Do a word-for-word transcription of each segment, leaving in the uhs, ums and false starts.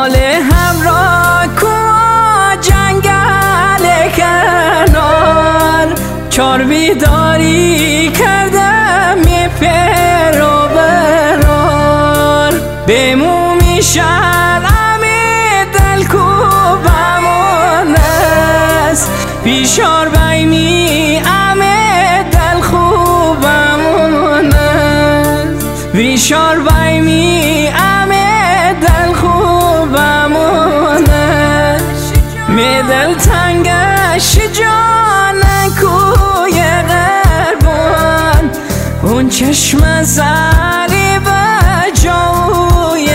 حال همراه کو جنگل کنار چار بیداری کردم یه پر و برار به مومی شرم دل کوبمون است بیشار بیمی امه دل خوبمون است بیشار بیمی امه دل خوبمون است می دل تنگش جان کوی غربان اون چشم زری به جوی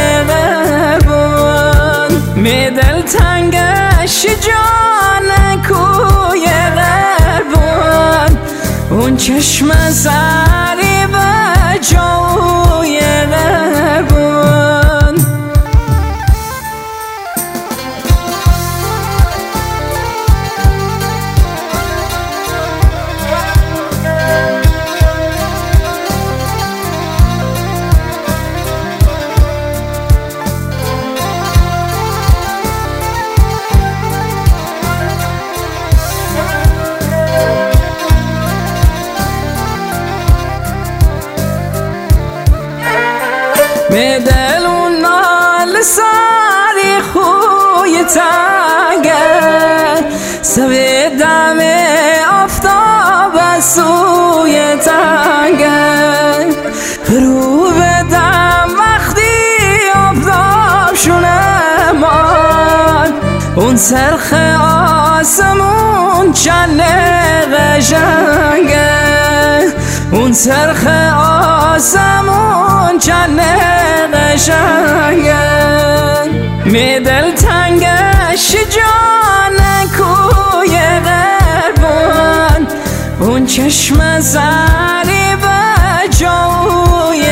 غربان می دل تنگش جان کوی غربان اون چشم زری به جوی غربان می دل اون نال ساری خوی تنگه سوی دم آفتاب سوی تنگه رو بدم وقتی آفتاب شونه مان اون سرخ آسمون چند قشنگه اون سرخ آسمون چند قشنگه می دل تنگش جان کوی غربان اون چشم زری به جوی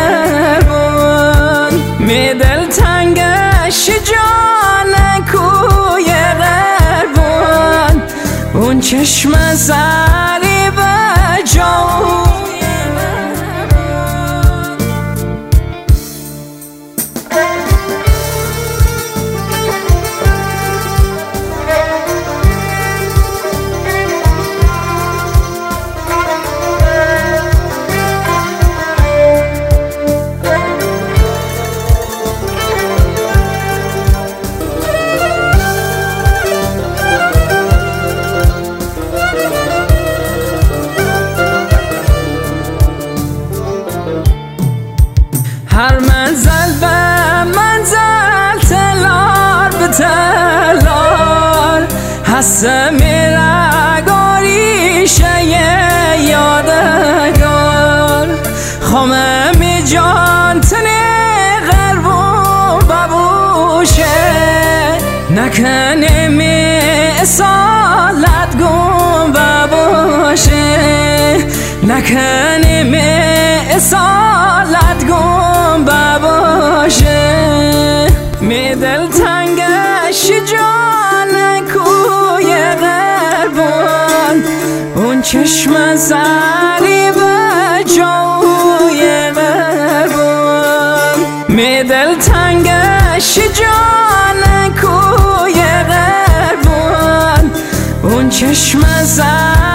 غربان می دل تنگش جان کوی غربان اون چشم زری به جوی هر منزل به منزل تلار به تلار هست میرگاریشه یادگار خامه می جان تنه غربون ببوشه نکنه می اصالت گم ببوشه نکنه می اصالت گم بباشه می دل تنگش جان کوی غربان اون چشم زری به جوی غربان می دل تنگش جان کوی غربان اون چشم زری